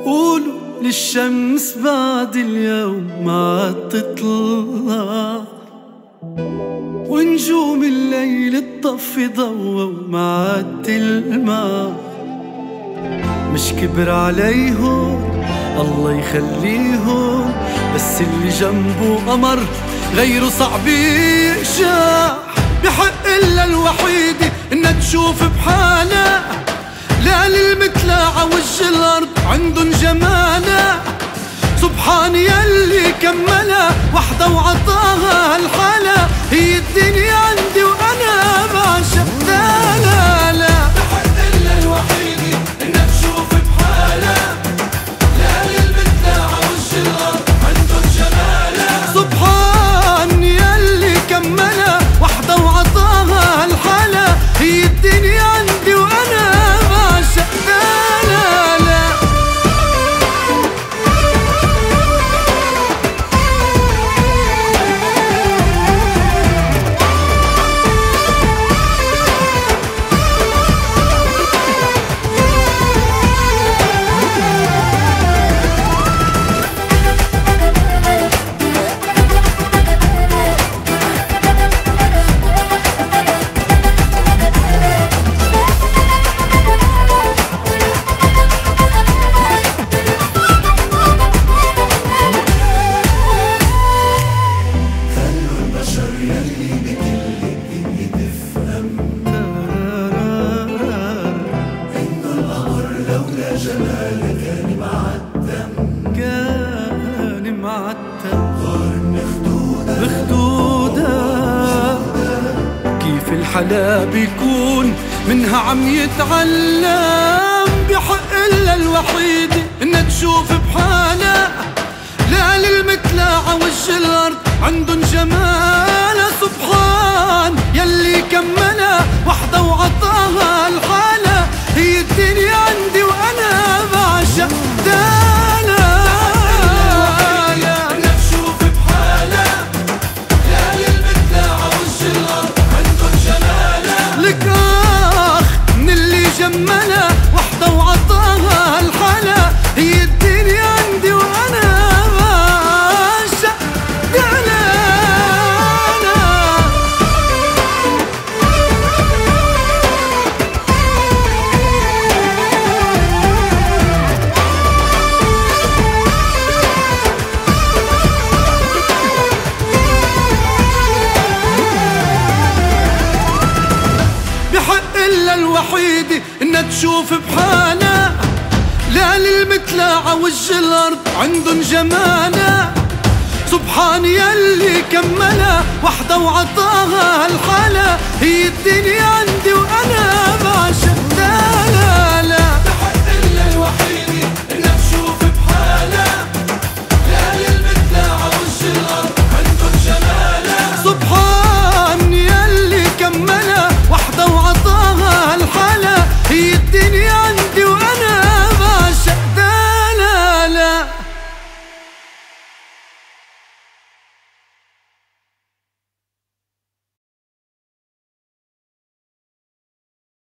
قولوا للشمس بعد اليوم ما عاد تطلع، ونجوم الليل تطفي ضوء وما عاد تلمع. مش كبر عليهم الله يخليهم، بس اللي جنبه قمر غيره صعب يقشع. بحق إلا الوحيدة إنها تشوف بحالها، لا للمثلى عوج الأرض عندن جمالها. سبحان يلي كملها وحدة وعطاها هالحالة، هي الدنيا عندي وأنا بعشق. لا لا لا بحق إلا الوحيدة إنها تشوف بحالها، لا للمثلى عوج الأرض عندن جمالها. سبحان يلي كملها وحدة وعطاها هالحالة، هي الدنيا عندي وأنا بعشق. لا لا لا كان معتم بخدودة. كيف الحلا بيكون منها عم يتعلم، بحق إلا الوحيدة إنها تشوف بحالها، لا للمثلى عوج الأرض عندن جمالها. سبحان يلي كملها وحدة وعطاها الحالة، هي الدنيا عندي وأنا بعشق. جملها وحدة وعطاها الحالة، هي الدنيا عندي وأنا بعشق. بحق إلا الوحيدة إنها تشوف بحالها، لا للمثلى عوج الأرض عندن جمالها. سبحان يلي كملها وحدة وعطاها هالحالة، هي الدنيا عندي وأنا